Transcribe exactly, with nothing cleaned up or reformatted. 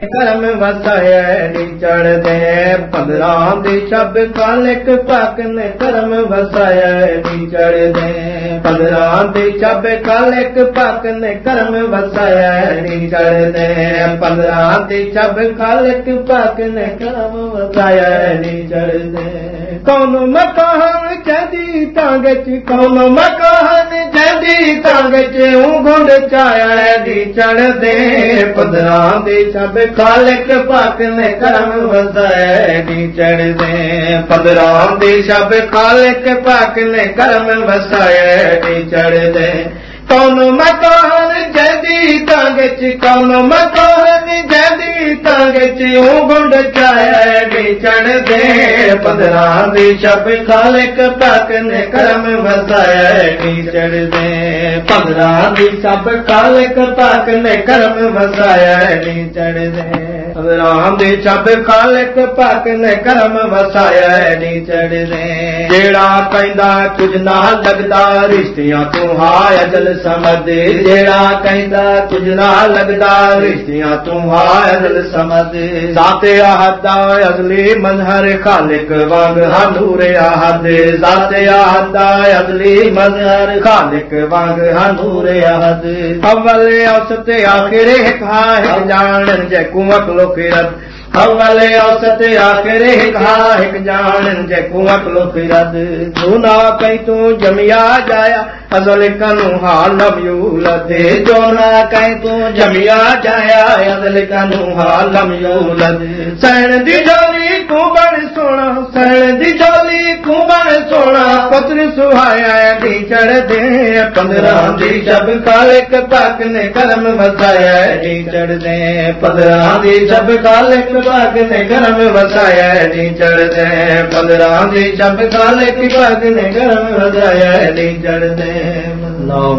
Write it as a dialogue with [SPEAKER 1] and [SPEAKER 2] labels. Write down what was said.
[SPEAKER 1] करम वसाया नी चढ़दे पंद्रह दी शब खालिक पाक ने करम वसाया नी चढ़दे पंद्रह दी शब खालिक पाक ने करम वसाया नी चढ़दे पंद्रह दी शब खालिक पाक ने करम वसाया नी चढ़दे कौन मकान जदी तांग च कौन मकान जदी तांग च घुंड चाया दी चढ़दे पंद्रह दी शब खालिक पाक ने करम वसाया नी चढ़दे पंद्रह दी शब खालिक पाक ने करम वसाया नी चढ़दे कौन मकान जदी तांग च कौन मकान जदी तांग च घुंड चाया नी चढ़दे पंद्रह दी शब खालिक पाक ने करम वसाया नी चढ़दे पंद्रह दी शब खालिक पाक ने करम वसाया नी चढ़दे पंद्रह दी शब खालिक पाक ने करम वसाया नी चढ़दे जेड़ा कहंदा कुछ ना लगदा रिश्तियां तू हाय अजल समझ जेड़ा कहंदा कुछ ना लगदा रिश्तियां तू हाय अजल समझ ज़ाते आहद अज़ली मज़हर खालिक वांग हनूर आहद ज़ाते आहद अज़ली मज़हर खालिक वांग हनूर आहद अव्वल औसत आखिर हिक है जान जेकू अक्लो किरत अव्वल औसत आखिर हिक हिक जान जेकू अक्लो किरत तू ना कहीं तू जमिया जाया अज़ल कनू हालम यूलद जो ना कहीं तू जमिया जाया अज़ल कनू हालम यूलद सैन दी जोली तू बड़ सोना सैन दी जोली तू बड़ सोना पुत्र सुहाया दी चढ़दे पंद्रह दी शब खालिक पाक ने करम वसाया दी चढ़दे पंद्रह दी शब खालिक पाक ने करम वसाया दी चढ़दे पंद्रह दी शब खालिक पाक ने करम वसाया दी चढ़दे।